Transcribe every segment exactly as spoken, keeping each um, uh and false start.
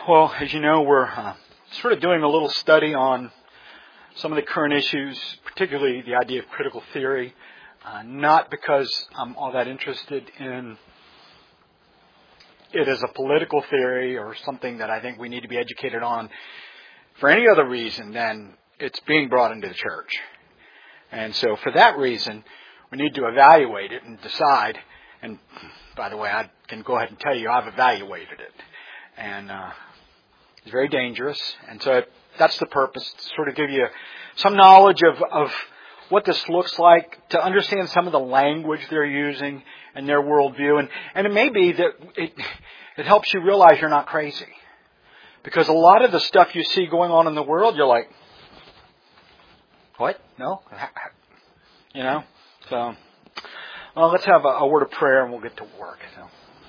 Well, as you know, we're uh, sort of doing a little study on some of the current issues, particularly the idea of critical theory. Uh, not because I'm all that interested in it as a political theory or something that I think we need to be educated on for any other reason than it's being brought into the church. And so for that reason, we need to evaluate it and decide. And by the way, I can go ahead and tell you I've evaluated it. And uh, it's very dangerous. And so that's the purpose, to sort of give you some knowledge of, of what this looks like, to understand some of the language they're using and their worldview. And, and it may be that it, it helps you realize you're not crazy. Because a lot of the stuff you see going on in the world, you're like, what? No? You know? So, well, let's have a, a word of prayer and we'll get to work. So,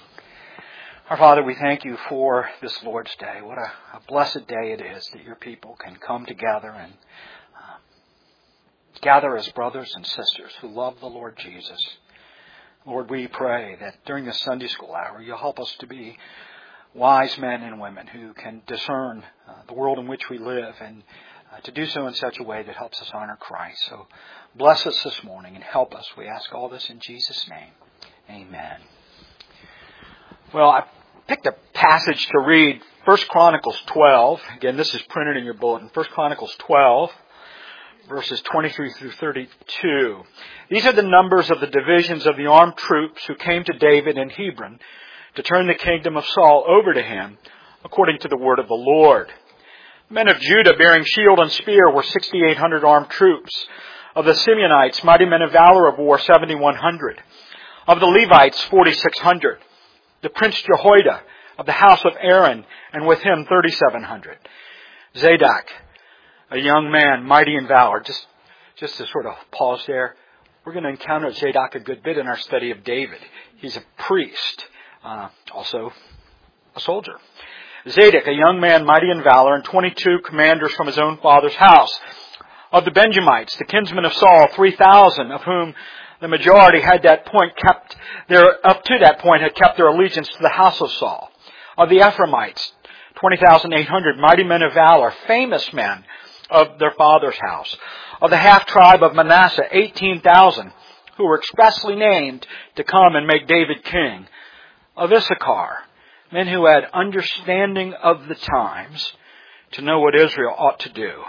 our Father, we thank you for this Lord's Day. What a, a blessed day it is that your people can come together and uh, gather as brothers and sisters who love the Lord Jesus. Lord, we pray that during the Sunday school hour, you'll help us to be wise men and women who can discern uh, the world in which we live and uh, to do so in such a way that helps us honor Christ. So bless us this morning and help us. We ask all this in Jesus' name. Amen. Well, I picked a passage to read, First Chronicles twelve. Again, this is printed in your bulletin. First Chronicles twelve, verses twenty-three through thirty-two. These are the numbers of the divisions of the armed troops who came to David in Hebron to turn the kingdom of Saul over to him, according to the word of the Lord. Men of Judah bearing shield and spear were sixty-eight hundred armed troops. Of the Simeonites, mighty men of valor of war, seventy-one hundred. Of the Levites, forty-six hundred. The prince Jehoiada of the house of Aaron, and with him thirty-seven hundred. Zadok, a young man, mighty in valor. Just, just to sort of pause there, we're going to encounter Zadok a good bit in our study of David. He's a priest, uh, also a soldier. Zadok, a young man, mighty in valor, and twenty-two commanders from his own father's house. Of the Benjamites, the kinsmen of Saul, three thousand, of whom the majority had that point kept their, up to that point had kept their allegiance to the house of Saul. Of the Ephraimites, twenty thousand eight hundred, mighty men of valor, famous men of their father's house. Of the half-tribe of Manasseh, eighteen thousand, who were expressly named to come and make David king. Of Issachar, men who had understanding of the times to know what Israel ought to do.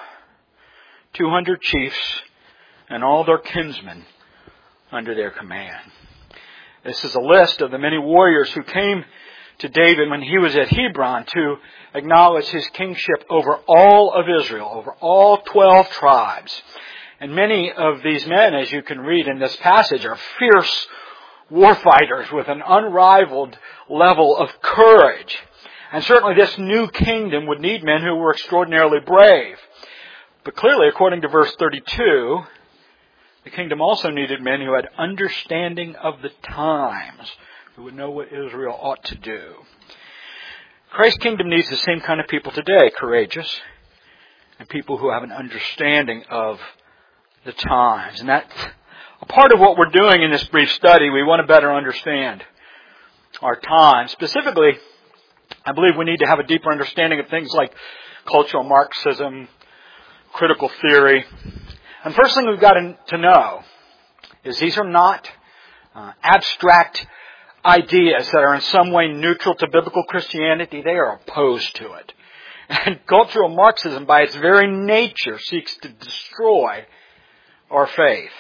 two hundred chiefs and all their kinsmen under their command. This is a list of the many warriors who came to David when he was at Hebron to acknowledge his kingship over all of Israel, over all twelve tribes. And many of these men, as you can read in this passage, are fierce warfighters with an unrivaled level of courage. And certainly this new kingdom would need men who were extraordinarily brave. But clearly, according to verse thirty-two, the kingdom also needed men who had understanding of the times, who would know what Israel ought to do. Christ's kingdom needs the same kind of people today, courageous, and people who have an understanding of the times. And that's a part of what we're doing in this brief study. We want to better understand our times. Specifically, I believe we need to have a deeper understanding of things like cultural Marxism, critical theory. And first thing we've got to know is these are not uh, abstract ideas that are in some way neutral to biblical Christianity. They are opposed to it. And cultural Marxism, by its very nature, seeks to destroy our faith.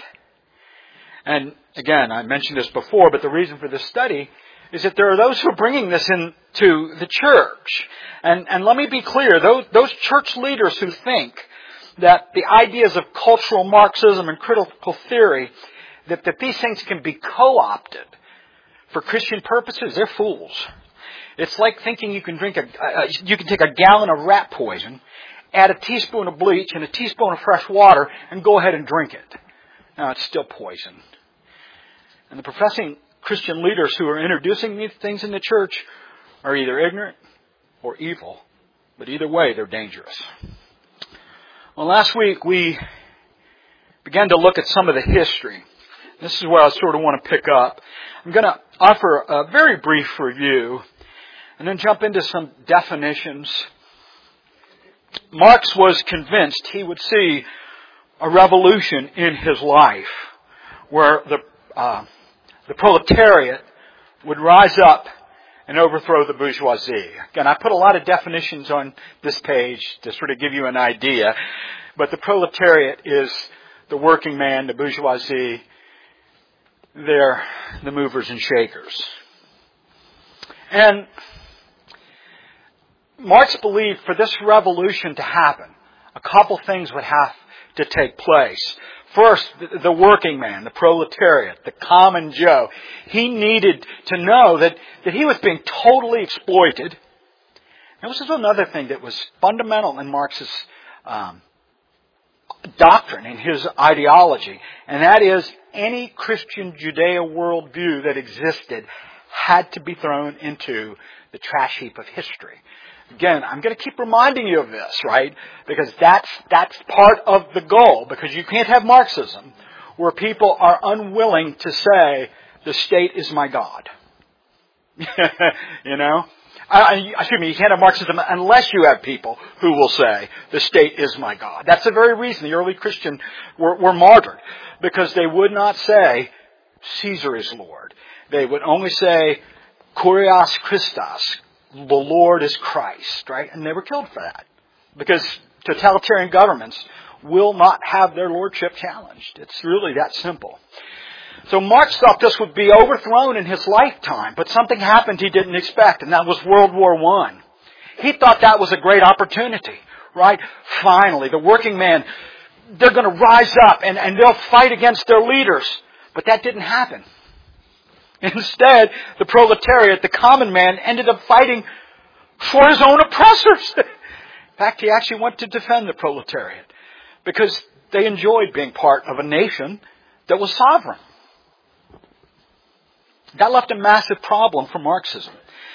And again, I mentioned this before, but the reason for this study is that there are those who are bringing this into the church. And, and let me be clear, those, those church leaders who think that the ideas of cultural Marxism and critical theory, that, that these things can be co-opted for Christian purposes, they're fools. It's like thinking you can drink a, uh, you can take a gallon of rat poison, add a teaspoon of bleach and a teaspoon of fresh water, and go ahead and drink it. Now, it's still poison. And the professing Christian leaders who are introducing these things in the church are either ignorant or evil. But either way, they're dangerous. Well, last week we began to look at some of the history. This is where I sort of want to pick up. I'm going to offer a very brief review and then jump into some definitions. Marx was convinced he would see a revolution in his life where the uh, the proletariat would rise up and overthrow the bourgeoisie. Again, I put a lot of definitions on this page to sort of give you an idea, but the proletariat is the working man, the bourgeoisie. They're the movers and shakers. And Marx believed for this revolution to happen, a couple things would have to take place. First, the working man, the proletariat, the common Joe, he needed to know that, that he was being totally exploited. And this is another thing that was fundamental in Marx's um, doctrine, in his ideology, and that is any Christian Judeo worldview that existed had to be thrown into the trash heap of history. Again, I'm going to keep reminding you of this, right? Because that's that's part of the goal. Because you can't have Marxism where people are unwilling to say, the state is my God. You know? I, excuse me, you can't have Marxism unless you have people who will say, the state is my God. That's the very reason the early Christians were, were martyred. Because they would not say, Caesar is Lord. They would only say, Kurios Christos. The Lord is Christ, right? And they were killed for that. Because totalitarian governments will not have their lordship challenged. It's really that simple. So Marx thought this would be overthrown in his lifetime, but something happened he didn't expect, and that was World War One. He thought that was a great opportunity, right? Finally, the working man, they're going to rise up and, and they'll fight against their leaders. But that didn't happen. Instead, the proletariat, the common man, ended up fighting for his own oppressors. In fact, he actually went to defend the proletariat because they enjoyed being part of a nation that was sovereign. That left a massive problem for Marxism.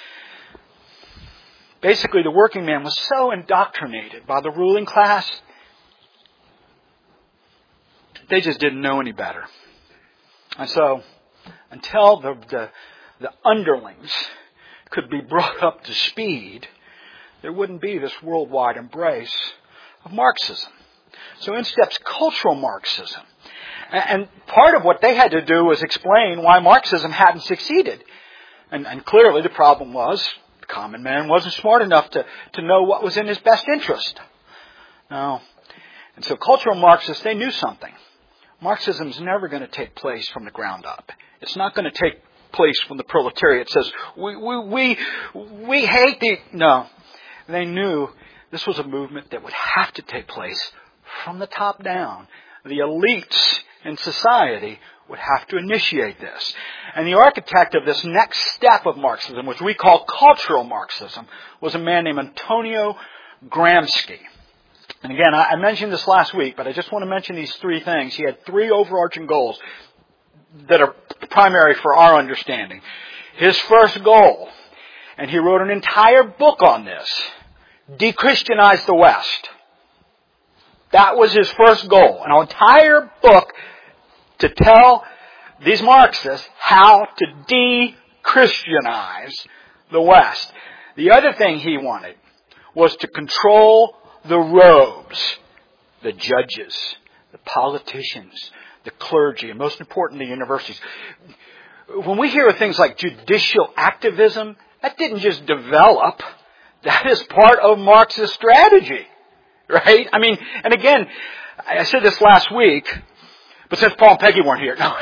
Basically, the working man was so indoctrinated by the ruling class, they just didn't know any better. And so, until the, the, the underlings could be brought up to speed, there wouldn't be this worldwide embrace of Marxism. So in steps cultural Marxism. And part of what they had to do was explain why Marxism hadn't succeeded. And, and clearly the problem was the common man wasn't smart enough to, to know what was in his best interest. Now, and so cultural Marxists, they knew something. Marxism is never going to take place from the ground up. It's not going to take place when the proletariat says, we, we, we, we hate the... No. They knew this was a movement that would have to take place from the top down. The elites in society would have to initiate this. And the architect of this next step of Marxism, which we call cultural Marxism, was a man named Antonio Gramsci. And again, I mentioned this last week, but I just want to mention these three things. He had three overarching goals that are primary for our understanding. His first goal, and he wrote an entire book on this, de-Christianize the West. That was his first goal. An entire book to tell these Marxists how to de-Christianize the West. The other thing he wanted was to control the robes, the judges, the politicians, the clergy, and most importantly, the universities. When we hear of things like judicial activism, that didn't just develop. That is part of Marxist strategy. Right? I mean, and again, I said this last week, but since Paul and Peggy weren't here, no,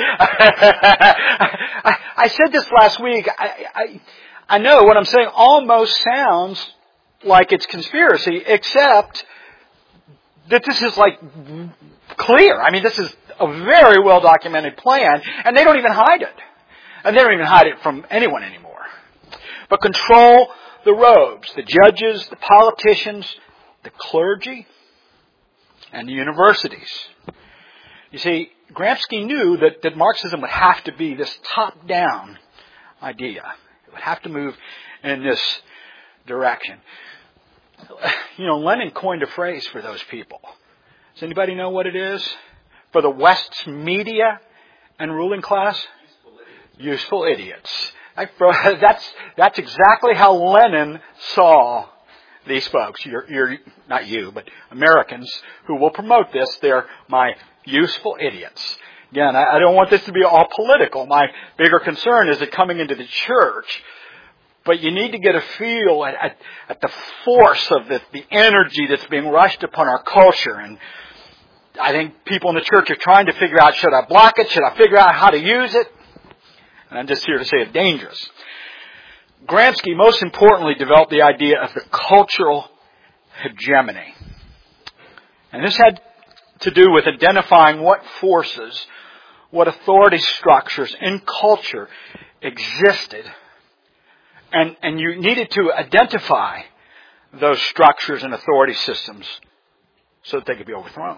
I, I said this last week, I, I, I know what I'm saying almost sounds like it's conspiracy, except that this is like clear. I mean, this is a very well documented plan, and they don't even hide it. And they don't even hide it from anyone anymore. But control the robes, the judges, the politicians, the clergy, and the universities. You see, Gramsci knew that, that Marxism would have to be this top-down idea. It would have to move in this direction. You know, Lenin coined a phrase for those people. Does anybody know what it is? For the West's media and ruling class? Useful idiots. Useful idiots. I, that's, that's exactly how Lenin saw these folks. You're, you're, not you, but Americans who will promote this. They're my useful idiots. Again, I, I don't want this to be all political. My bigger concern is that coming into the church, but you need to get a feel at, at, at the force of the, the energy that's being rushed upon our culture. And I think people in the church are trying to figure out, should I block it? Should I figure out how to use it? And I'm just here to say it's dangerous. Gramsci, most importantly, developed the idea of the cultural hegemony. And this had to do with identifying what forces, what authority structures in culture existed. And, and you needed to identify those structures and authority systems so that they could be overthrown.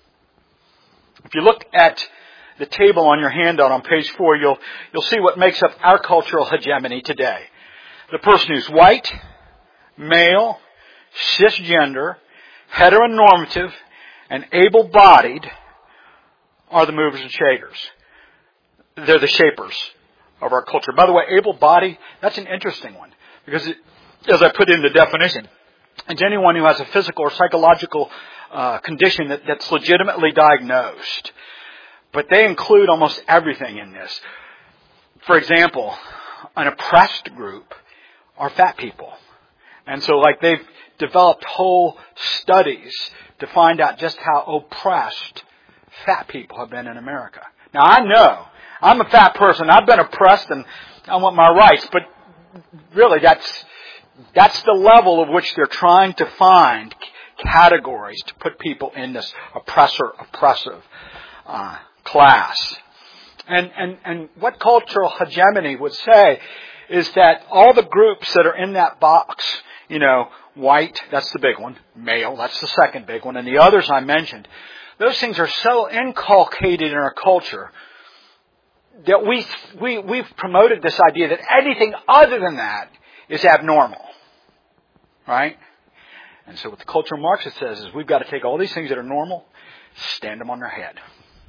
If you look at the table on your handout on page four, you'll, you'll see what makes up our cultural hegemony today. The person who's white, male, cisgender, heteronormative, and able-bodied are the movers and shakers. They're the shapers of our culture. By the way, able-bodied, that's an interesting one. Because it, as I put in the definition, it's anyone who has a physical or psychological uh, condition that, that's legitimately diagnosed. But they include almost everything in this. For example, an oppressed group are fat people. And so like they've developed whole studies to find out just how oppressed fat people have been in America. Now I know, I'm a fat person, I've been oppressed and I want my rights, but really that's, that's the level of which they're trying to find categories to put people in this oppressor, oppressive uh, class. And, and, and what cultural hegemony would say is that all the groups that are in that box, you know, white, that's the big one, male, that's the second big one, and the others I mentioned, those things are so inculcated in our culture that we, we, we've promoted this idea that anything other than that is abnormal. Right? And so what the cultural Marxist says is we've got to take all these things that are normal, stand them on their head.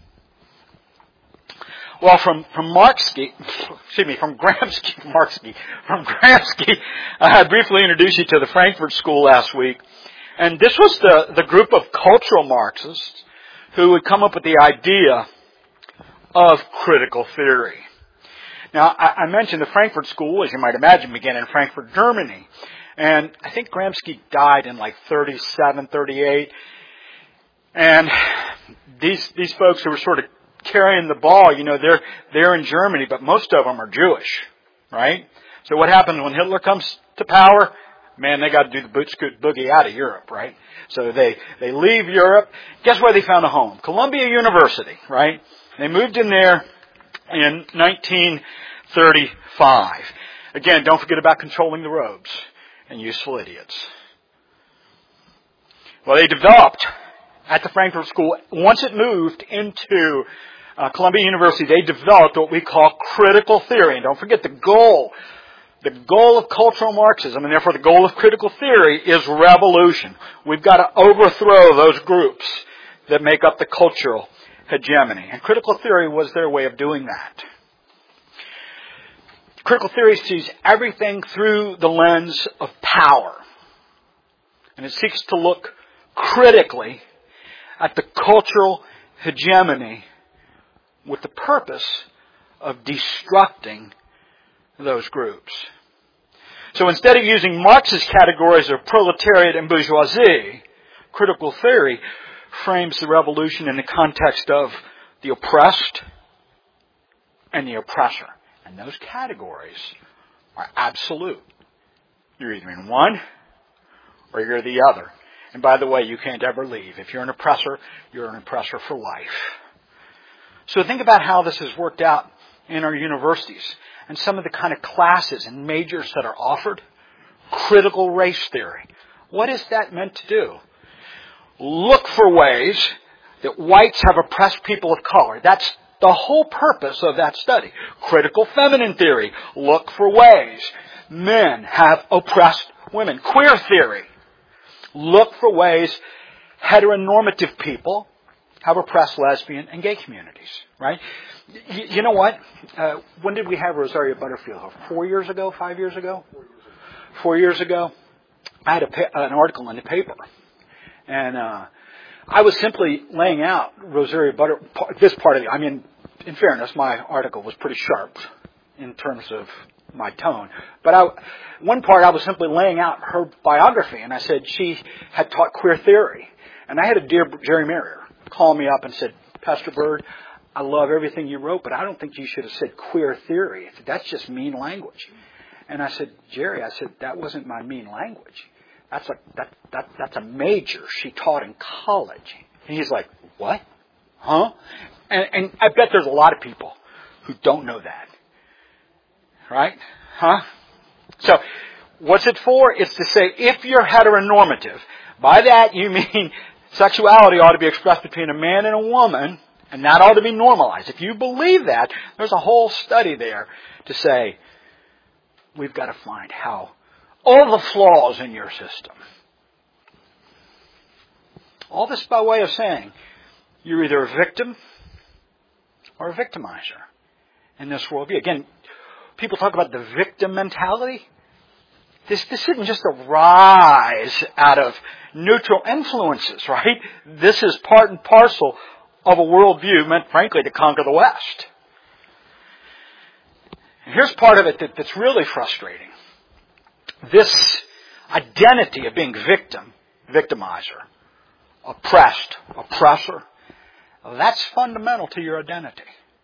Well, from, from Marxky, excuse me, from Gramsci, Marxky, from Gramsci, I briefly introduced you to the Frankfurt School last week. And this was the, the group of cultural Marxists who would come up with the idea of critical theory. Now, I, I mentioned the Frankfurt School, as you might imagine, began in Frankfurt, Germany. And I think Gramsci died in like thirty-seven, thirty-eight. And these, these folks who were sort of carrying the ball, you know, they're, they're in Germany, but most of them are Jewish, right? So what happens when Hitler comes to power? Man, they got to do the boot scoot boogie out of Europe, right? So they, they leave Europe. Guess where they found a home? Columbia University, right? They moved in there in nineteen thirty-five. Again, don't forget about controlling the robes and useful idiots. Well, they developed at the Frankfurt School, once it moved into uh, Columbia University, they developed what we call critical theory. And don't forget the goal. The goal of cultural Marxism, and therefore the goal of critical theory, is revolution. We've got to overthrow those groups that make up the cultural hegemony. And critical theory was their way of doing that. Critical theory sees everything through the lens of power. And it seeks to look critically at the cultural hegemony with the purpose of destructing those groups. So instead of using Marx's categories of proletariat and bourgeoisie, critical theory frames the revolution in the context of the oppressed and the oppressor. And those categories are absolute. You're either in one or you're the other. And by the way, you can't ever leave. If you're an oppressor, you're an oppressor for life. So think about how this has worked out in our universities and some of the kind of classes and majors that are offered. Critical race theory. What is that meant to do? Look for ways that whites have oppressed people of color. That's the whole purpose of that study. Critical feminine theory. Look for ways men have oppressed women. Queer theory. Look for ways heteronormative people have oppressed lesbian and gay communities, right? You, you know what? Uh, when did we have Rosaria Butterfield? Four years ago? Five years ago? Four years ago. I had a, an article in the paper, and uh, I was simply laying out Rosaria Butter. This part of it. I mean, in fairness, my article was pretty sharp in terms of my tone. But I, one part, I was simply laying out her biography, and I said she had taught queer theory, and I had a dear Jerry Merrier call me up and said, Pastor Bird, I love everything you wrote, but I don't think you should have said queer theory. I said, that's just mean language. And I said, Jerry, I said, that wasn't my mean language. That's a, that, that, that's a major she taught in college. And he's like, what? Huh? And, and I bet there's a lot of people who don't know that. Right? Huh? So, what's it for? It's to say, if you're heteronormative, by that you mean sexuality ought to be expressed between a man and a woman, and that ought to be normalized. If you believe that, there's a whole study there to say, we've got to find how all the flaws in your system. All this by way of saying, you're either a victim or a victimizer in this worldview. Again, people talk about the victim mentality. This, this isn't just a rise out of neutral influences, right? This is part and parcel of a worldview meant, frankly, to conquer the West. And here's part of it that, that's really frustrating. This identity of being victim, victimizer, oppressed, oppressor, that's fundamental to your identity.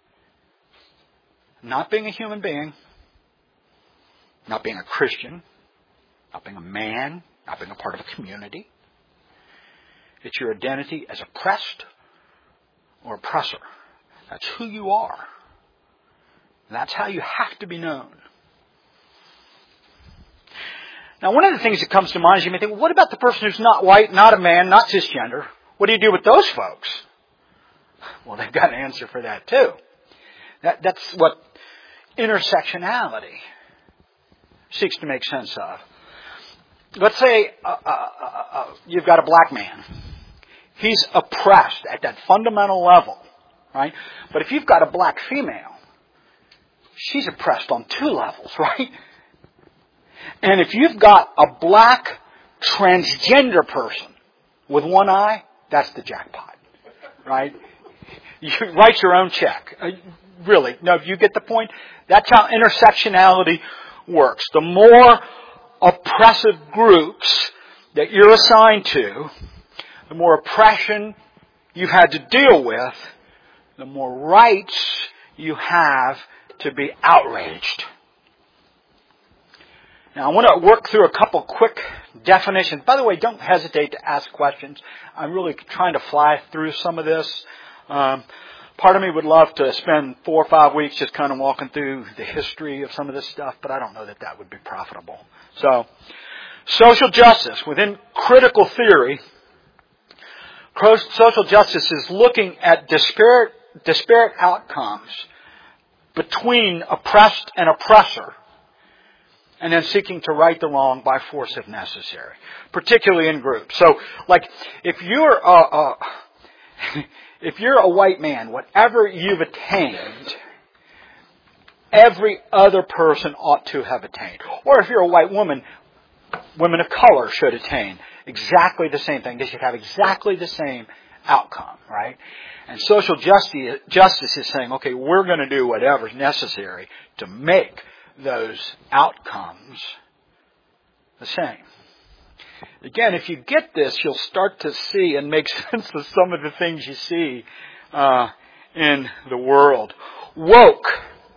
Not being a human being, not being a Christian, not being a man, not being a part of a community. It's your identity as oppressed or oppressor. That's who you are. That's how you have to be known. Now, one of the things that comes to mind is you may think, well, what about the person who's not white, not a man, not cisgender? What do you do with those folks? Well, they've got an answer for that too. That, that's what intersectionality seeks to make sense of. Let's say uh, uh, uh, you've got a black man. He's oppressed at that fundamental level, right? But if you've got a black female, she's oppressed on two levels, right? And if you've got a black transgender person with one eye, that's the jackpot, right? You write your own check. Uh, really, no, you get the point? That's how intersectionality works. The more oppressive groups that you're assigned to, the more oppression you've had to deal with, the more rights you have to be outraged. Now, I want to work through a couple quick definitions. By the way, don't hesitate to ask questions. I'm really trying to fly through some of this. Um, part of me would love to spend four or five weeks just kind of walking through the history of some of this stuff, but I don't know that that would be profitable. So, social justice. Within critical theory, social justice is looking at disparate, disparate outcomes between oppressed and oppressor, and then seeking to right the wrong by force if necessary, particularly in groups. So, like, if you're a, a if you're a white man, whatever you've attained, every other person ought to have attained. Or if you're a white woman, women of color should attain exactly the same thing. They should have exactly the same outcome, right? And social justice, justice is saying, okay, we're going to do whatever's necessary to make those outcomes the same. Again, if you get this, you'll start to see and make sense of some of the things you see uh, in the world. Woke.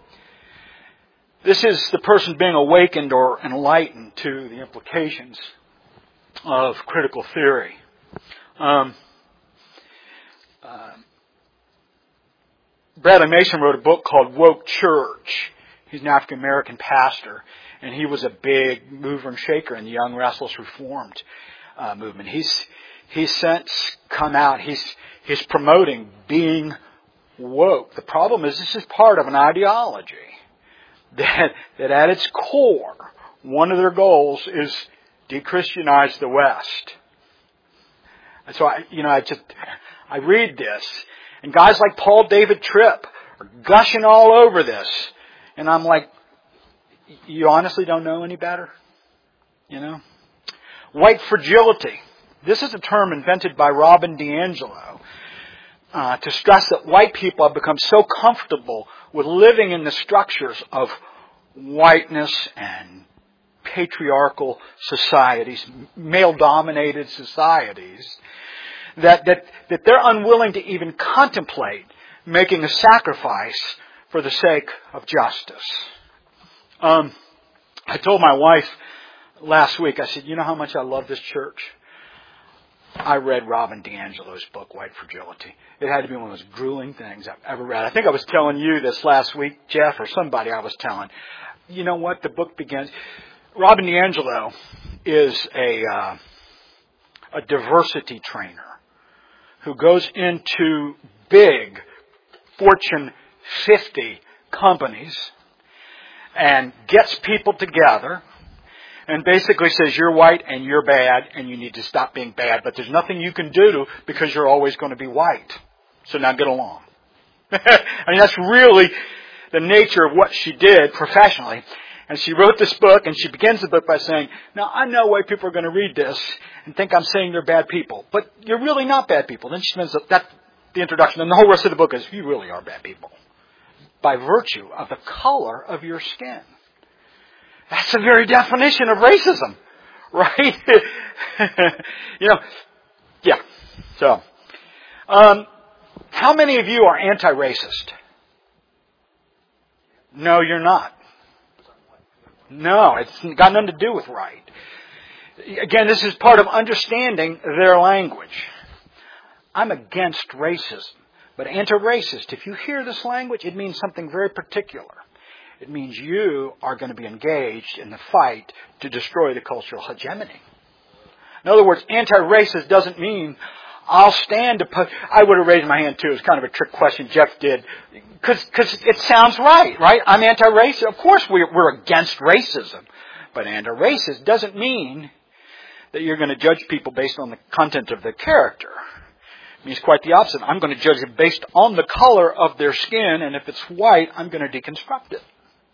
This is the person being awakened or enlightened to the implications of critical theory. Um, uh, Bradley Mason wrote a book called Woke Church. He's an African American pastor, and he was a big mover and shaker in the Young Restless Reformed uh, movement. He's he's since come out. He's he's promoting being woke. The problem is this is part of an ideology that that at its core, one of their goals is de-Christianize the West. And so I, you know, I just I read this, and guys like Paul David Tripp are gushing all over this. And I'm like, you honestly don't know any better? You know? White fragility. This is a term invented by Robin DiAngelo uh, to stress that white people have become so comfortable with living in the structures of whiteness and patriarchal societies, male-dominated societies, that, that, that they're unwilling to even contemplate making a sacrifice for the sake of justice. Um, I told my wife last week, I said, you know how much I love this church? I read Robin DiAngelo's book, White Fragility. It had to be one of those grueling things I've ever read. I think I was telling you this last week, Jeff, or somebody I was telling. You know what? The book begins. Robin DiAngelo is a uh, a diversity trainer who goes into big Fortune fifty companies and gets people together and basically says, you're white and you're bad and you need to stop being bad, but there's nothing you can do because you're always going to be white. So now get along. I mean, that's really the nature of what she did professionally. And she wrote this book, and she begins the book by saying, now, I know why people are going to read this and think I'm saying they're bad people, but you're really not bad people. Then she spends that, the introduction, and the whole rest of the book is, you really are bad people by virtue of the color of your skin. That's the very definition of racism, right? You know, yeah. So, um, how many of you are anti-racist? No, you're not. No, it's got nothing to do with right. Again, this is part of understanding their language. I'm against racism, but anti-racist, if you hear this language, it means something very particular. It means you are going to be engaged in the fight to destroy the cultural hegemony. In other words, anti-racist doesn't mean I'll stand opposed. I would have raised my hand too. It was kind of a trick question Jeff did. Because it sounds right, right? I'm anti-racist. Of course we're, we're against racism. But anti-racist doesn't mean that you're going to judge people based on the content of their character. It means quite the opposite. I'm going to judge them based on the color of their skin, and if it's white, I'm going to deconstruct it.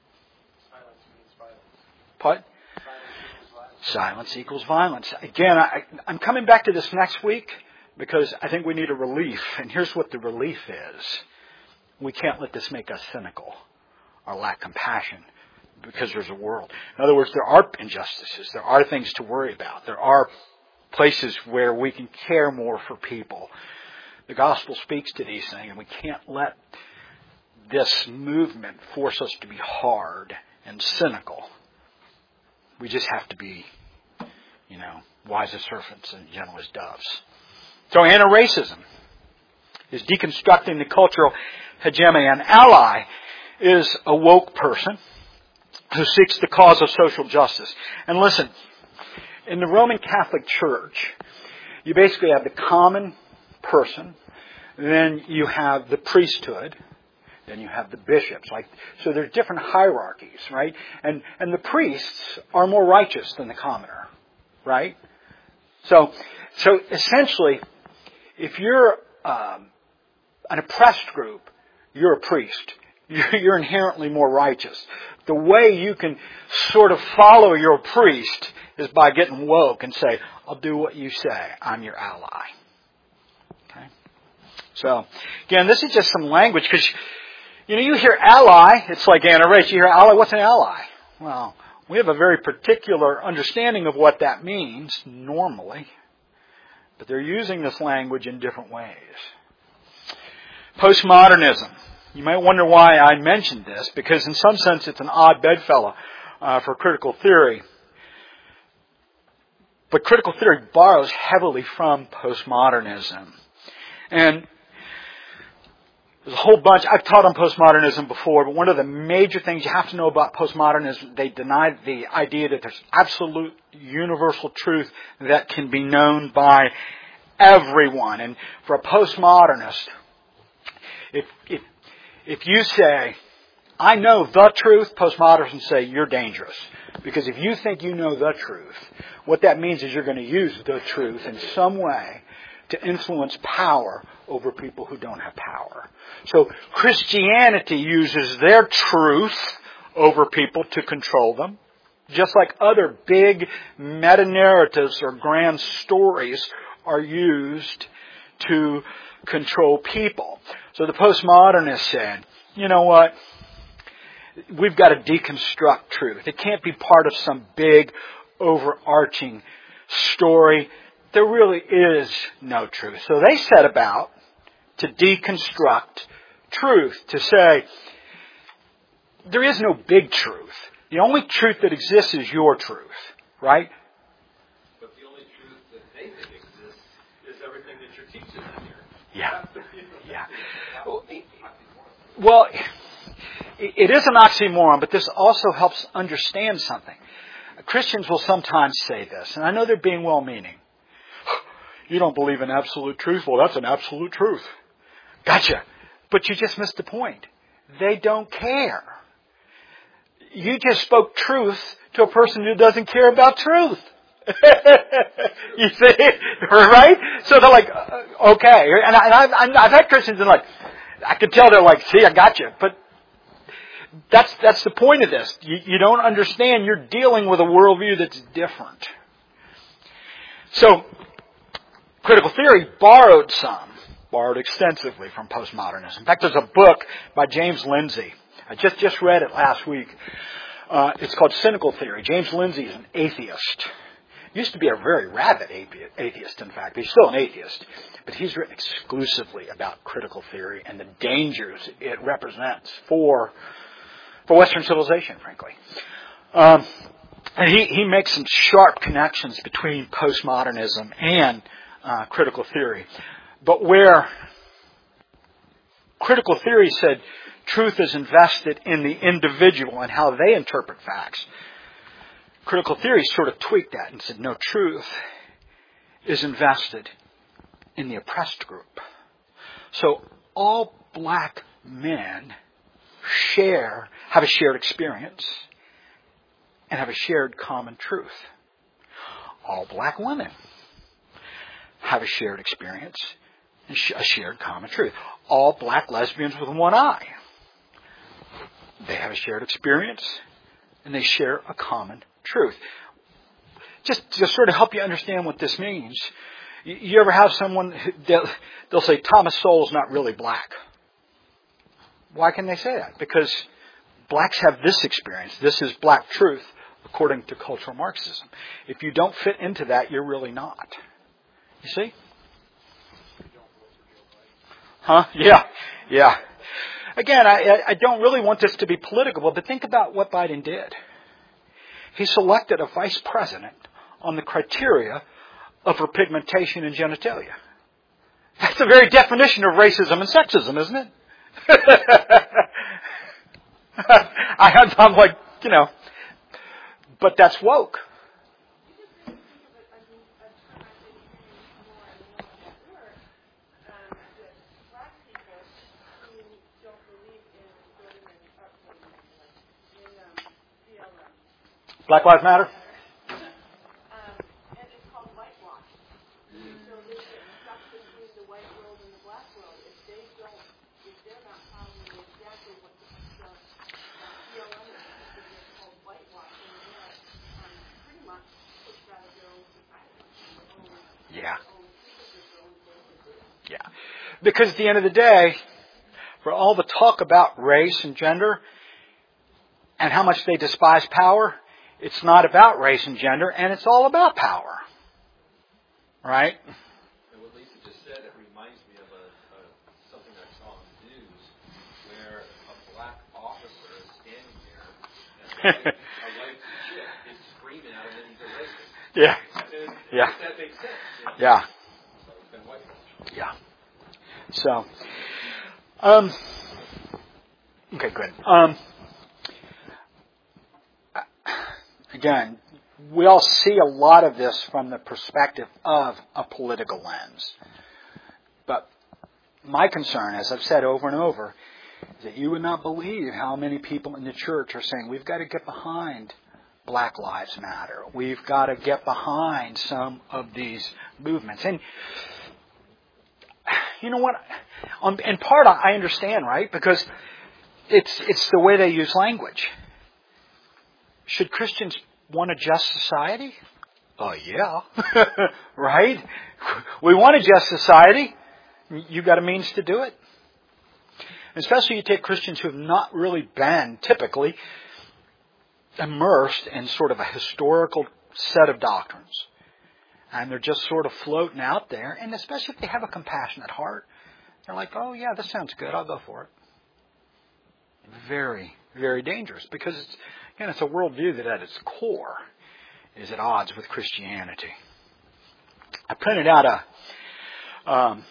What? Silence equals violence. Again, I, I'm coming back to this next week because I think we need a relief. And here's what the relief is. We can't let this make us cynical or lack compassion because there's a world. In other words, there are injustices. There are things to worry about. There are places where we can care more for people. The gospel speaks to these things, and we can't let this movement force us to be hard and cynical. We just have to be, you know, wise as serpents and gentle as doves. So anti-racism is deconstructing the cultural hegemony. An ally is a woke person who seeks the cause of social justice. And listen, in the Roman Catholic Church, you basically have the common person, then you have the priesthood, then you have the bishops. Like, so there's different hierarchies, right? And and the priests are more righteous than the commoner, right? So so essentially, if you're um, an oppressed group, you're a priest. You're, you're inherently more righteous. The way you can sort of follow your priest is by getting woke and say, I'll do what you say. I'm your ally. Okay? So, again, this is just some language because, you know, you hear ally, it's like anti-race. You hear ally, what's an ally? Well, we have a very particular understanding of what that means normally, but they're using this language in different ways. Postmodernism. You might wonder why I mentioned this, because in some sense it's an odd bedfellow uh, for critical theory. But critical theory borrows heavily from postmodernism. And there's a whole bunch. I've taught on postmodernism before, but one of the major things you have to know about postmodernism, they deny the idea that there's absolute universal truth that can be known by everyone. And for a postmodernist, if if if you say, I know the truth, postmodernists say you're dangerous. Because if you think you know the truth, what that means is you're going to use the truth in some way to influence power over people who don't have power. So Christianity uses their truth over people to control them, just like other big meta-narratives or grand stories are used to control people. So the postmodernists said, you know what? We've got to deconstruct truth. It can't be part of some big, overarching story. There really is no truth. So they set about to deconstruct truth, to say, there is no big truth. The only truth that exists is your truth, right? But the only truth that they think exists is everything that you're teaching in here. Yeah. Yeah. Well, it is an oxymoron, but this also helps understand something. Christians will sometimes say this, and I know they're being well-meaning. You don't believe in absolute truth? Well, that's an absolute truth. Gotcha. But you just missed the point. They don't care. You just spoke truth to a person who doesn't care about truth. You see? Right? So they're like, uh, okay. And, I, and I've, I've had Christians that are like, I can tell they're like, see, I got you. But that's, that's the point of this. You, you don't understand. You're dealing with a worldview that's different. So, critical theory borrowed some, borrowed extensively from postmodernism. In fact, there's a book by James Lindsay. I just, just read it last week. Uh, it's called Cynical Theory. James Lindsay is an atheist. Used to be a very rabid atheist, in fact. He's still an atheist. But he's written exclusively about critical theory and the dangers it represents for, for Western civilization, frankly. Um, and he, he makes some sharp connections between postmodernism and uh, critical theory. But where critical theory said truth is invested in the individual and how they interpret facts, critical theory sort of tweaked that and said, no, truth is invested in the oppressed group. So all black men share, have a shared experience and have a shared common truth. All black women have a shared experience and a shared common truth. All black lesbians with one eye, they have a shared experience and they share a common truth. Just to sort of help you understand what this means, you ever have someone, they'll, they'll say Thomas Sowell's not really black. Why can they say that? Because blacks have this experience. This is black truth according to cultural Marxism. If you don't fit into that, you're really not. You see? Huh? Yeah. Yeah. Again, I, I don't really want this to be political, but think about what Biden did. He selected a vice president on the criteria of her pigmentation and genitalia. That's the very definition of racism and sexism, isn't it? I, I'm like, you know, but that's woke. Black Lives Matter? Um, and it's called whitewash. Mm. So there's a stuff between the white world and the black world. If they don't, if they're not following exactly what the, the uh, B L M is, it's called whitewash, and they're um, pretty much pushed out of their own society. Their own, yeah. Their own secret, their own thing. Yeah. Because at the end of the day, for all the talk about race and gender and how much they despise power, it's not about race and gender, and it's all about power. Right? And what Lisa just said, it reminds me of a, a something I saw on the news where a black officer is standing there and a white, a white chick is screaming at him that he's a racist. Yeah. And Yeah. that makes sense. You know? Yeah. So it's been whitewashed. Yeah. So, um, okay, good. Um, Again, we all see a lot of this from the perspective of a political lens. But my concern, as I've said over and over, is that you would not believe how many people in the church are saying, we've got to get behind Black Lives Matter. We've got to get behind some of these movements. And you know what? On, in part, I understand, right? Because it's it's the way they use language. Should Christians want a just society? Oh, yeah. Right? We want a just society. You've got a means to do it. Especially you take Christians who have not really been, typically, immersed in sort of a historical set of doctrines. And they're just sort of floating out there. And especially if they have a compassionate heart, they're like, oh, yeah, this sounds good. I'll go for it. Very, very dangerous. Because, it's, again, it's a worldview that at its core is at odds with Christianity. I printed out a um,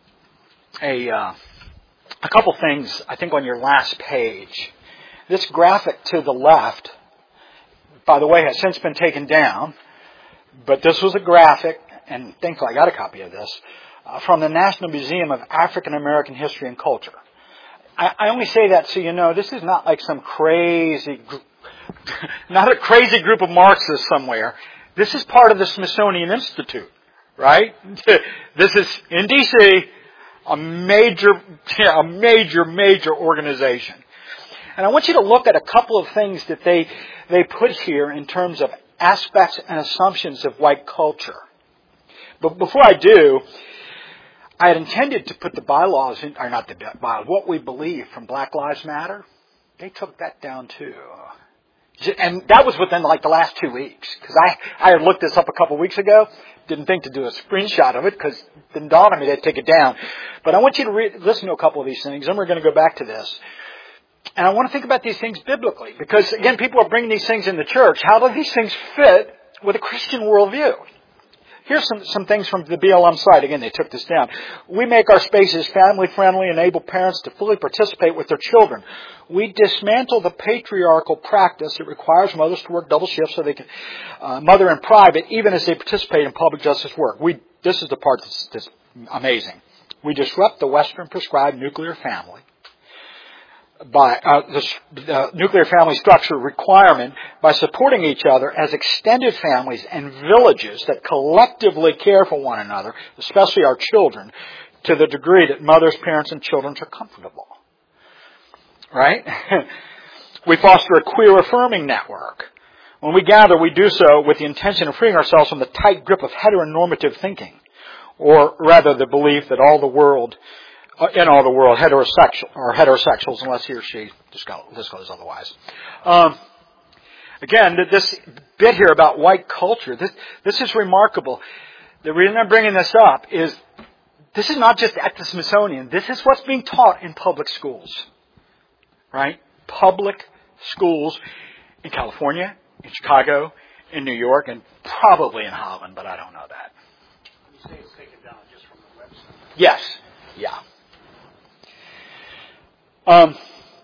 a uh, a couple things, I think, on your last page. This graphic to the left, by the way, has since been taken down. But this was a graphic, and thankfully I got a copy of this, uh, from the National Museum of African American History and Culture. I, I only say that so you know this is not like some crazy, not a crazy group of Marxists somewhere. This is part of the Smithsonian Institute, right? This is in D C, a major, a major, major organization. And I want you to look at a couple of things that they they put here in terms of aspects and assumptions of white culture. But before I do, I had intended to put the bylaws in, or not the bylaws, what we believe from Black Lives Matter. They took that down too. And that was within like the last two weeks. Because I, I had looked this up a couple of weeks ago. Didn't think to do a screenshot of it because it didn't dawn on me to take it down. But I want you to re- listen to a couple of these things. Then we're going to go back to this. And I want to think about these things biblically. Because, again, people are bringing these things in the church. How do these things fit with a Christian worldview? Here's some, some things from the B L M site. Again, they took this down. We make our spaces family-friendly, enable parents to fully participate with their children. We dismantle the patriarchal practice that requires mothers to work double shifts so they can uh, mother in private, even as they participate in public justice work. We This is the part that's, that's amazing. We disrupt the Western prescribed nuclear family by uh, the, the nuclear family structure requirement by supporting each other as extended families and villages that collectively care for one another, especially our children, to the degree that mothers, parents, and children are comfortable. Right? We foster a queer affirming network. When we gather, we do so with the intention of freeing ourselves from the tight grip of heteronormative thinking, or rather the belief that all the world in all the world, heterosexual or heterosexuals, unless he or she discloses otherwise. Um, again, this bit here about white culture, this this is remarkable. The reason I'm bringing this up is this is not just at the Smithsonian. This is what's being taught in public schools, right? Public schools in California, in Chicago, in New York, and probably in Holland, but I don't know that. You say it's taken down just from the website? Yes. Yeah. Um,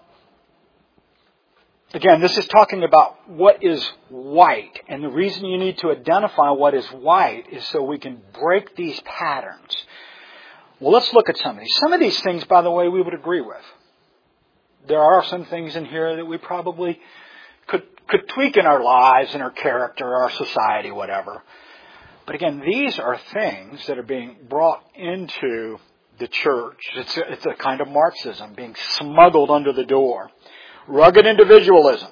again, this is talking about what is white. And the reason you need to identify what is white is so we can break these patterns. Well, let's look at some of these. Some of these things, by the way, we would agree with. There are some things in here that we probably could, could tweak in our lives, in our character, our society, whatever. But again, these are things that are being brought into the church. It's a, it's a kind of Marxism being smuggled under the door. Rugged individualism.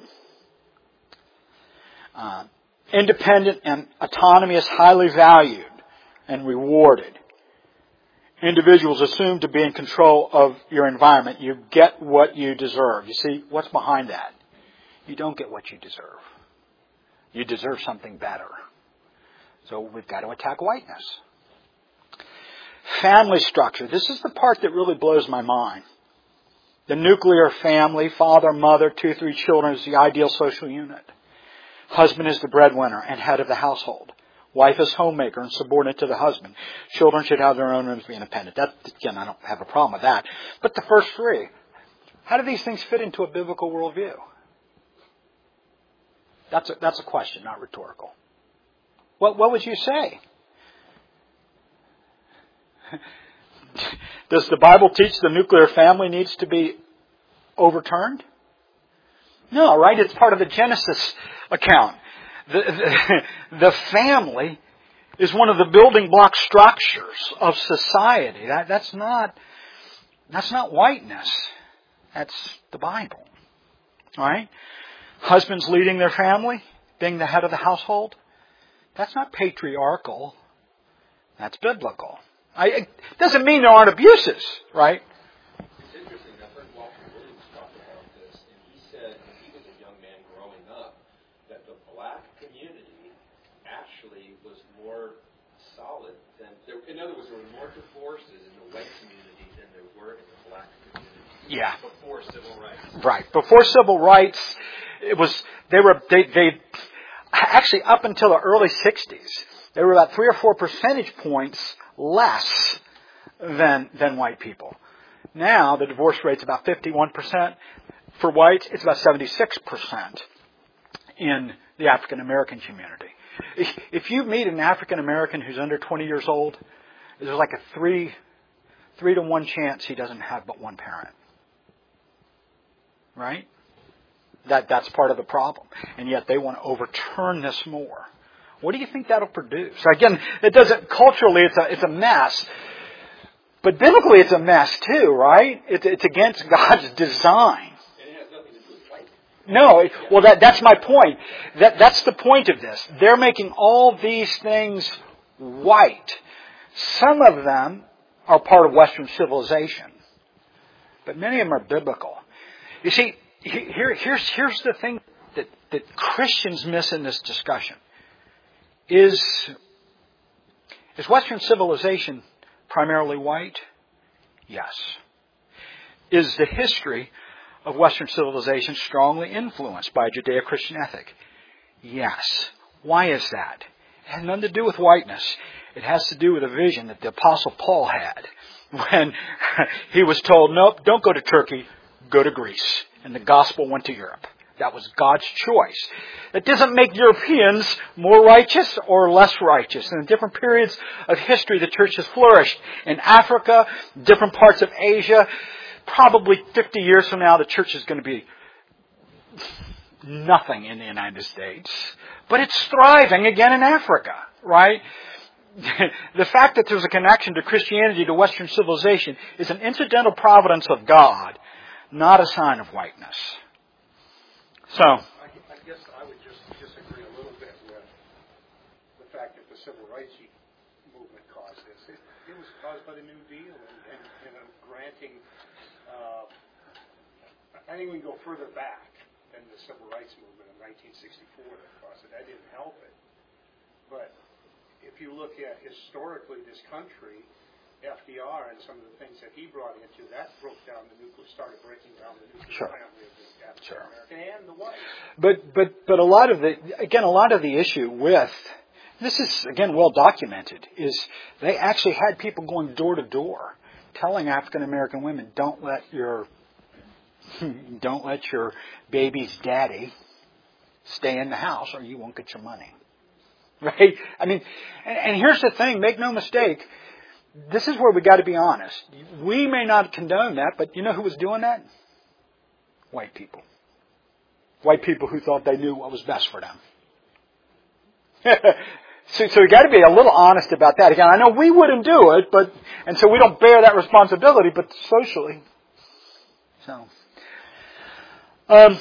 Uh, independent and autonomy is highly valued and rewarded. Individuals assumed to be in control of your environment. You get what you deserve. You see, what's behind that? You don't get what you deserve. You deserve something better. So we've got to attack whiteness. Family structure. This is the part that really blows my mind. The nuclear family, father, mother, two, three children is the ideal social unit. Husband is the breadwinner and head of the household. Wife is homemaker and subordinate to the husband. Children should have their own rooms, be independent. That, again, I don't have a problem with that. But the first three, how do these things fit into a biblical worldview? That's a, that's a question, not rhetorical. What, what would you say? Does the Bible teach the nuclear family needs to be overturned? No, right? It's part of the Genesis account. The, the, the family is one of the building block structures of society. That, that's not, that's not whiteness. That's the Bible. All right? Husbands leading their family, being the head of the household. That's not patriarchal. That's biblical. I, it doesn't mean there aren't abuses, right? It's interesting. I've heard Walter Williams talk about this, and he said when he was a young man growing up that the black community actually was more solid than there. In other words, there were more divorces in the white community than there were in the black community. Yeah. Before civil rights. Right. Before civil rights, it was they were they they actually up until the early sixties, they were about three or four percentage points less than than white people. Now the divorce rate's about fifty-one percent. For whites, it's about seventy-six percent in the African American community. If you meet an African American who's under twenty years old, there's like a three three to one chance he doesn't have but one parent. Right? That that's part of the problem. And yet they want to overturn this more. What do you think that'll produce? Again, it doesn't culturally it's a it's a mess. But biblically it's a mess too, right? It's it's against God's design. And it has nothing to do with white. No, it, well that that's my point. That that's the point of this. They're making all these things white. Some of them are part of Western civilization. But many of them are biblical. You see, here, here's, here's the thing that, that Christians miss in this discussion. Is, is Western civilization primarily white? Yes. Is the history of Western civilization strongly influenced by Judeo-Christian ethic? Yes. Why is that? It has nothing to do with whiteness. It has to do with a vision that the Apostle Paul had when he was told, nope, don't go to Turkey, go to Greece. And the gospel went to Europe. That was God's choice. It doesn't make Europeans more righteous or less righteous. In different periods of history, the church has flourished. In Africa, different parts of Asia, probably fifty years from now, the church is going to be nothing in the United States. But it's thriving again in Africa, right? The fact that there's a connection to Christianity to Western civilization is an incidental providence of God, not a sign of whiteness. So, I, I guess I would just disagree a little bit with the fact that the civil rights movement caused this. It, it was caused by the New Deal and, and, and uh, granting. Uh, I think we can go further back than the civil rights movement in nineteen sixty-four that caused it. That didn't help it. But if you look at historically this country, F D R and some of the things that he brought into that broke down the nuclear, started breaking down the nuclear Sure. family of the African Sure. American and the white. But but but a lot of the again a lot of the issue with this is again well documented is they actually had people going door to door telling African American women, don't let your don't let your baby's daddy stay in the house or you won't get your money. Right? I mean, and, and here's the thing, make no mistake, this is where we got to be honest. We may not condone that, but you know who was doing that? White people. White people who thought they knew what was best for them. so, so we got to be a little honest about that. Again, I know we wouldn't do it, but and so we don't bear that responsibility, but socially. So, um,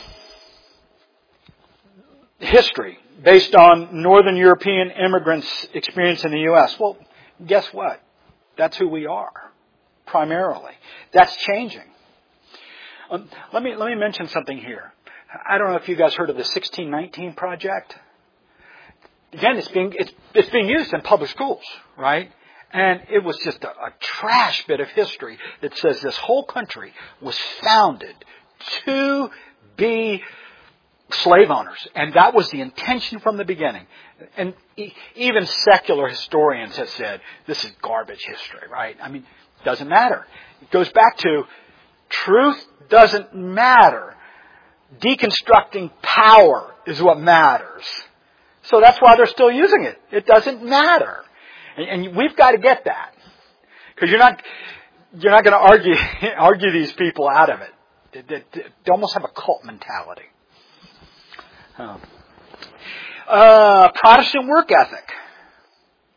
history based on Northern European immigrants' experience in the U S. Well, guess what? That's who we are, primarily. That's changing. Um, let me let me mention something here. I don't know if you guys heard of the sixteen nineteen Project. Again, it's being it's it's being used in public schools, right? And it was just a, a trash bit of history that says this whole country was founded to be slave owners, and that was the intention from the beginning. And e- even secular historians have said this is garbage history, right? I mean, it doesn't matter. It goes back to truth doesn't matter. Deconstructing power is what matters. So that's why they're still using it. It doesn't matter, and, and we've got to get that because you're not you're not going to argue argue these people out of it. They, they, they almost have a cult mentality. Um, uh, Protestant work ethic.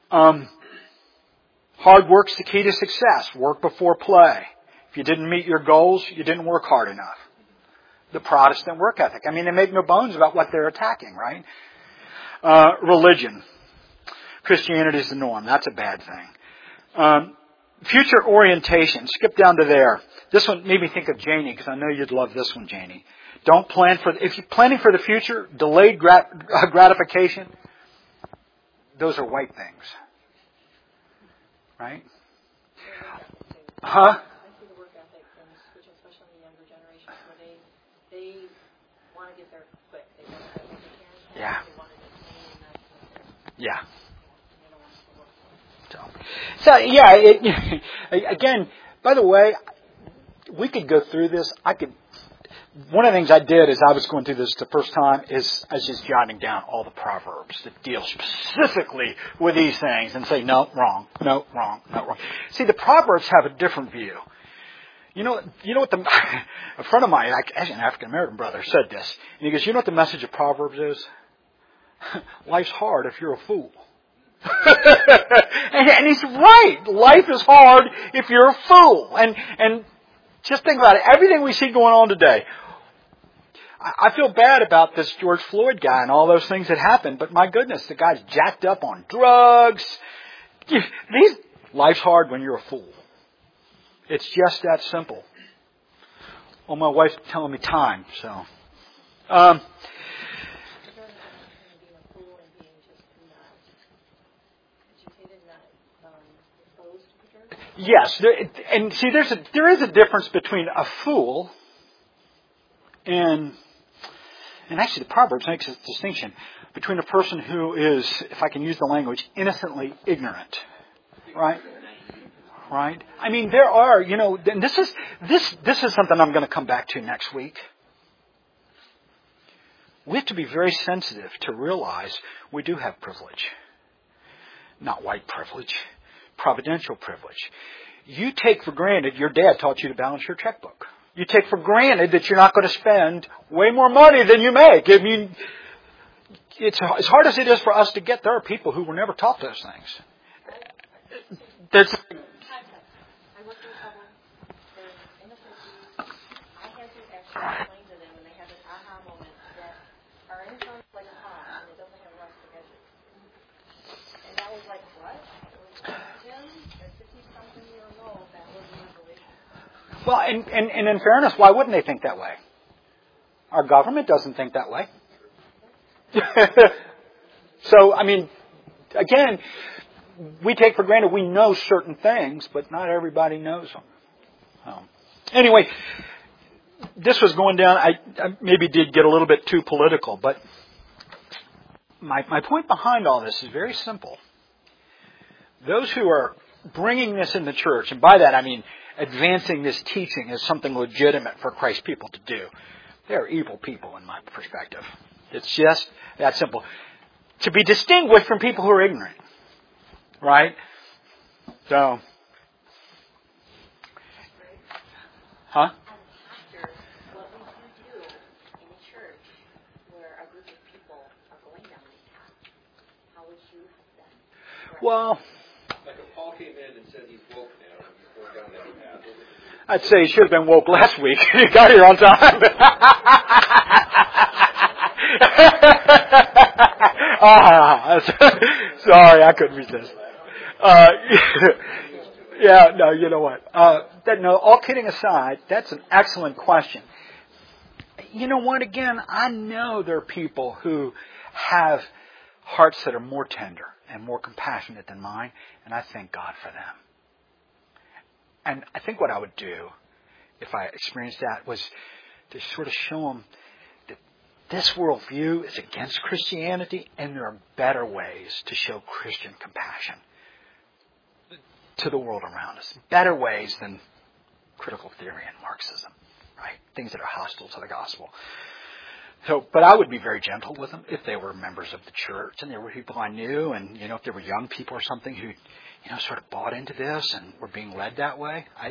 Um, hard work's the key to success. Work before play. If you didn't meet your goals, you didn't work hard enough. The Protestant work ethic. I mean, they make no bones about what they're attacking, right? Uh, religion. Christianity is the norm. That's a bad thing. Um, future orientation. Skip down to there. This one made me think of Janie, because I know you'd love this one, Janie. Don't plan for, if you're planning for the future, delayed grat, gratification, those are white things. Right? Huh? I see the work ethic and switching, especially in the younger generations, where they they want to get there quick. They want to have what they can. Yeah. They want to maintain that. Yeah. They don't want to work. So, so yeah, it, again, by the way, we could go through this. I could, one of the things I did as I was going through this the first time is I was just jotting down all the Proverbs that deal specifically with these things and say, no, wrong, no, wrong, no, wrong. See, the Proverbs have a different view. You know, you know what the, a friend of mine, actually an African-American brother, said this. And he goes, you know what the message of Proverbs is? Life's hard if you're a fool. and, and he's right. Life is hard if you're a fool. And, and just think about it. Everything we see going on today. I feel bad about this George Floyd guy and all those things that happened, but my goodness, the guy's jacked up on drugs. These, life's hard when you're a fool. It's just that simple. Well, my wife's telling me time, so. Um, yes, there, and see, there's a, there is a difference between a fool and, and actually the Proverbs makes a distinction between a person who is, if I can use the language, innocently ignorant. Right? Right? I mean, there are, you know, and this is, this, this is something I'm going to come back to next week. We have to be very sensitive to realize we do have privilege. Not white privilege. Providential privilege. You take for granted your dad taught you to balance your checkbook. You take for granted that you're not going to spend way more money than you make. I mean, it's as hard as it is for us to get, there are people who were never taught those things. There's, I worked in trouble. They're innocent youth. I had to actually explain to them when they had this aha moment that our income is like a pie and it doesn't have elastic edges. And that was like, what? It was Tim, at fifty-something years old, that was the revelation. well, and, and, and in fairness, why wouldn't they think that way? Our government doesn't think that way. So, I mean, again, we take for granted we know certain things, but not everybody knows them. Um, anyway, this was going down. I, I maybe did get a little bit too political, but my my point behind all this is very simple. Those who are bringing this in the church, and by that I mean advancing this teaching as something legitimate for Christ's people to do, they're evil people in my perspective. It's just that simple. To be distinguished from people who are ignorant. Right? So. Huh? After what would you do in a church where a group of people are going down this path? How would you have them? Well, Like if Paul came in and said he's woke now and he's going down that path. I'd say he should have been woke last week. He got here on time. ah, sorry, I couldn't resist. Uh, yeah, no, you know what? Uh, that, no, all kidding aside, that's an excellent question. You know what? Again, I know there are people who have hearts that are more tender and more compassionate than mine, and I thank God for them. And I think what I would do, if I experienced that, was to sort of show them that this worldview is against Christianity, and there are better ways to show Christian compassion to the world around us. Better ways than critical theory and Marxism, right? Things that are hostile to the gospel. So, but I would be very gentle with them if they were members of the church and they were people I knew, and you know, if they were young people or something who, you know, sort of bought into this and were being led that way. I,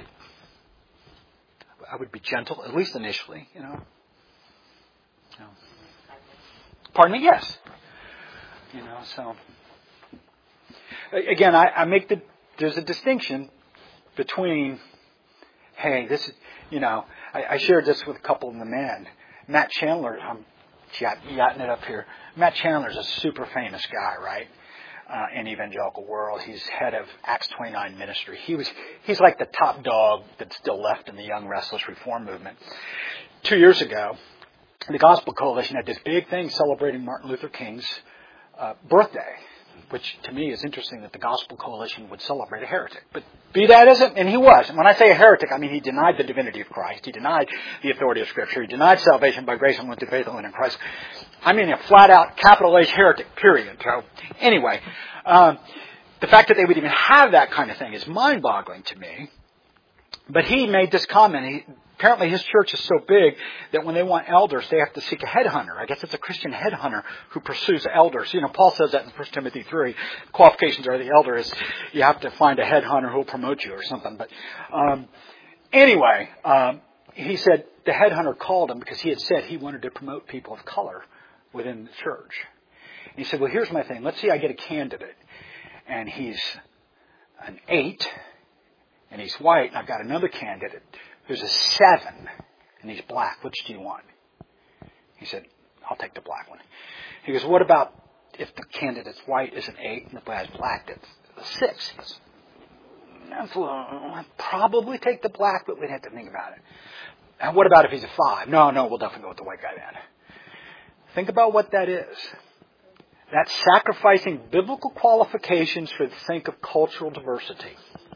I would be gentle, at least initially, you know. You know. Pardon me? Yes. You know, so. again, I, I make the, there's a distinction between, hey, this is, you know, I, I shared this with a couple of the men. Matt Chandler, I'm yachting it up here. Matt Chandler's a super famous guy, right? Uh, in the evangelical world. He's head of Acts twenty-nine ministry. He was, he's like the top dog that's still left in the Young Restless Reform movement. Two years ago, the Gospel Coalition had this big thing celebrating Martin Luther King's uh, birthday, which to me is interesting that the Gospel Coalition would celebrate a heretic. But be that as it, and he was. And when I say a heretic, I mean he denied the divinity of Christ. He denied the authority of Scripture. He denied salvation by grace alone through faith alone in Christ. I mean a flat-out capital H heretic, period. So anyway, um, the fact that they would even have that kind of thing is mind-boggling to me. But he made this comment. He, apparently his church is so big that when they want elders, they have to seek a headhunter. I guess it's a Christian headhunter who pursues elders. You know, Paul says that in First Timothy three. Qualifications are the elder is you have to find a headhunter who will promote you or something. But um, anyway, um, he said the headhunter called him because he had said he wanted to promote people of color within the church. And he said, well, here's my thing. Let's see I get a candidate. And he's an eight, and he's white, and I've got another candidate who's a seven, and he's black. Which do you want? He said, I'll take the black one. He goes, what about if the candidate's white is an eight and the guy's black that's a six? He goes, that's a little, I'd probably take the black, but we'd have to think about it. And what about if he's a five? No, no, we'll definitely go with the white guy then. Think about what that is. That's sacrificing biblical qualifications for the sake of cultural diversity.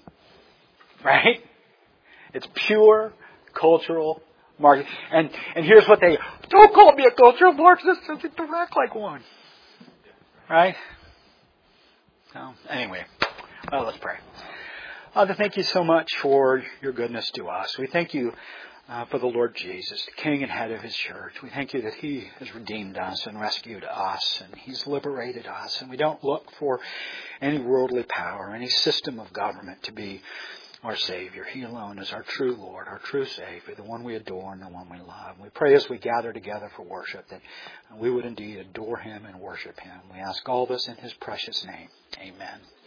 Right? It's pure cultural marketing. And and here's what they, don't call me a cultural Marxist, doesn't direct like one. Right? So, anyway, well, let's pray. Father, thank you so much for your goodness to us. We thank you uh, for the Lord Jesus, the King and head of his church. We thank you that he has redeemed us and rescued us, and he's liberated us. And we don't look for any worldly power, any system of government to be our Savior. He alone is our true Lord, our true Savior, the one we adore and the one we love. We pray as we gather together for worship that we would indeed adore him and worship him. We ask all this in his precious name. Amen.